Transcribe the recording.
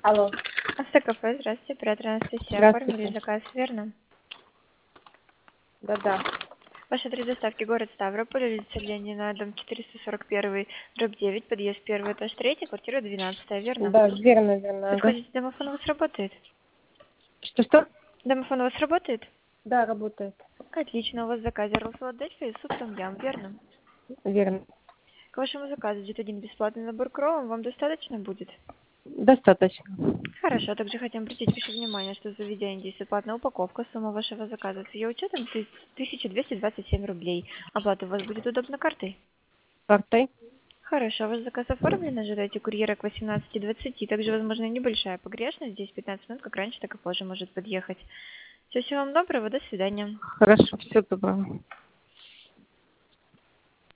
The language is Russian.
Алло. Автокафе, здравствуйте, оператор Анастасия. Здравствуйте. Оформили заказ, верно? Да-да. Ваша адрес доставки город Ставрополь, улица Ленина, дом 441, дробь 9, подъезд 1, этаж 3, квартира 12, верно? Да, верно, ага. Подходите, домофон у вас работает? Что-что? Домофон у вас работает? Да, работает. Отлично, у вас в заказе ролл Филадельфия и суп том ям, верно? Верно. К вашему заказу идет один бесплатный набор кровом, вам достаточно будет? Достаточно. Хорошо, также хотим обратить ваше внимание, что в заведении действует платная упаковка. Сумма вашего заказа с ее учетом 1227 рублей. Оплата у вас будет удобно картой? Картой? Хорошо, ваш заказ оформлен, ожидайте курьера к 18:20. Также, возможно, небольшая погрешность, здесь 15 минут, как раньше, так и позже может подъехать. Всего вам доброго, до свидания. Хорошо, все доброго.